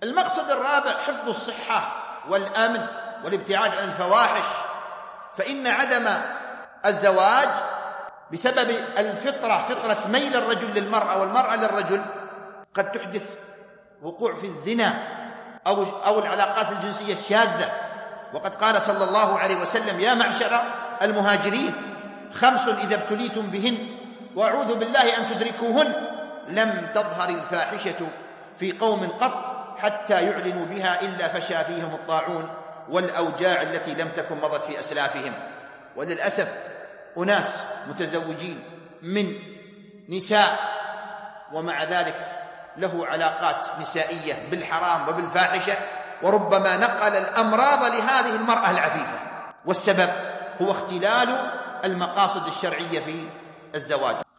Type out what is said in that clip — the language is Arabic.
المقصد الرابع حفظ الصحة والأمن والابتعاد عن الفواحش، فإن عدم الزواج بسبب الفطرة، فطرة ميل الرجل للمرأة والمرأة للرجل، قد تحدث وقوع في الزنا أو العلاقات الجنسية الشاذة. وقد قال صلى الله عليه وسلم: يا معشر المهاجرين 5 إذا ابتليتم بهن وأعوذ بالله أن تدركوهن لم تظهر الفاحشة في قوم قط حتى يعلنوا بها إلا فشى فيهم الطاعون والأوجاع التي لم تكن مضت في أسلافهم. وللأسف أناس متزوجين من نساء ومع ذلك له علاقات نسائية بالحرام وبالفاحشة، وربما نقل الأمراض لهذه المرأة العفيفة، والسبب هو اختلال المقاصد الشرعية في الزواج.